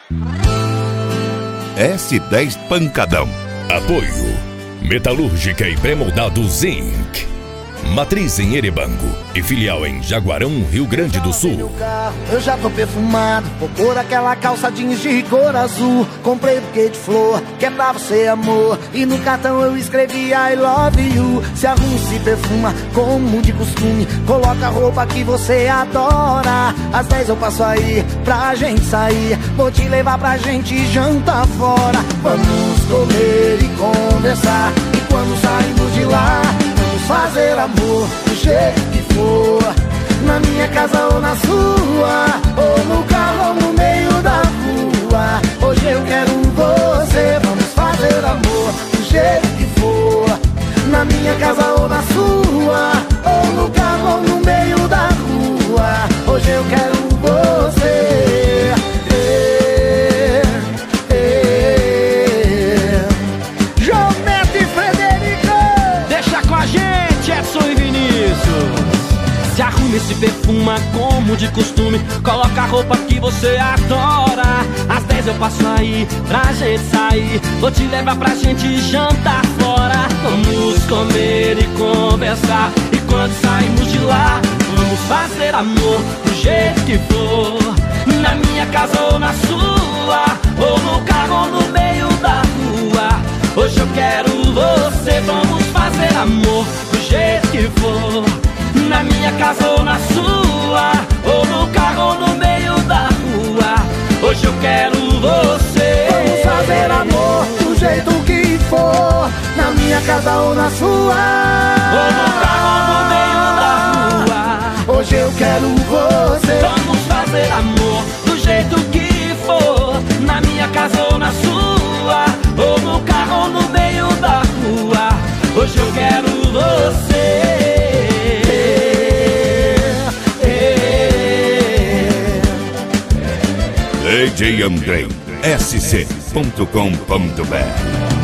S10 Pancadão. Apoio Metalúrgica e Pré-Moldados Inc. Matriz em Erebango e filial em Jaguarão, Rio Grande do Sul. Eu já tô perfumado, vou pôr aquela calça jeans de cor azul. Comprei buquê de flor, que é pra você, amor. E no cartão eu escrevi I love you. Se arruma, se perfuma, como de costume. Coloca a roupa que você adora. Às 10 eu passo aí, pra gente sair. Vou te levar pra gente jantar fora. Vamos comer e conversar. E quando saímos de lá, fazer amor do jeito que for, na minha casa ou na sua, ou no carro ou no meio da rua. Hoje eu quero você, vamos fazer amor do jeito que for, na minha casa ou na sua, ou no carro ou no meio da rua. Hoje eu quero você. Se arrume e se perfuma como de costume. Coloca a roupa que você adora. Às 10 eu passo aí pra gente sair. Vou te levar pra gente jantar fora. Vamos comer e conversar. E quando saímos de lá, vamos fazer amor do jeito que for, na minha casa ou na sua, ou no carro ou no meio da rua. Hoje eu quero você, vamos fazer amor do jeito que for, na minha casa ou na sua, ou no carro ou no meio da rua. Hoje eu quero você. Vamos fazer amor do jeito que for, na minha casa ou na sua, ou no carro ou no meio da rua. Hoje eu quero você. Vamos fazer amor do jeito que for, na minha casa ou na sua, ou no carro ou no meio da rua. Hoje eu quero você. DJ Andrei, sc.com.br